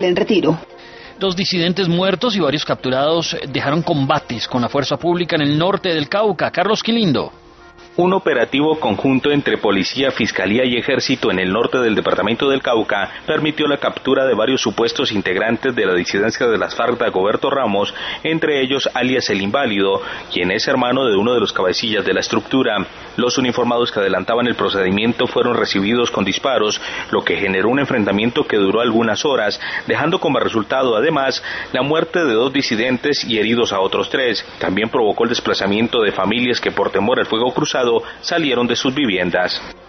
en retiro. 2 disidentes muertos y varios capturados dejaron combates con la fuerza pública en el norte del Cauca. Carlos Quilindo. Un operativo conjunto entre policía, fiscalía y ejército en el norte del departamento del Cauca permitió la captura de varios supuestos integrantes de la disidencia de las FARC, Dagoberto Ramos, entre ellos alias El Inválido, quien es hermano de uno de los cabecillas de la estructura. Los uniformados que adelantaban el procedimiento fueron recibidos con disparos, lo que generó un enfrentamiento que duró algunas horas, dejando como resultado además la muerte de 2 disidentes y heridos a otros 3. También provocó el desplazamiento de familias que por temor al fuego cruzado salieron de sus viviendas.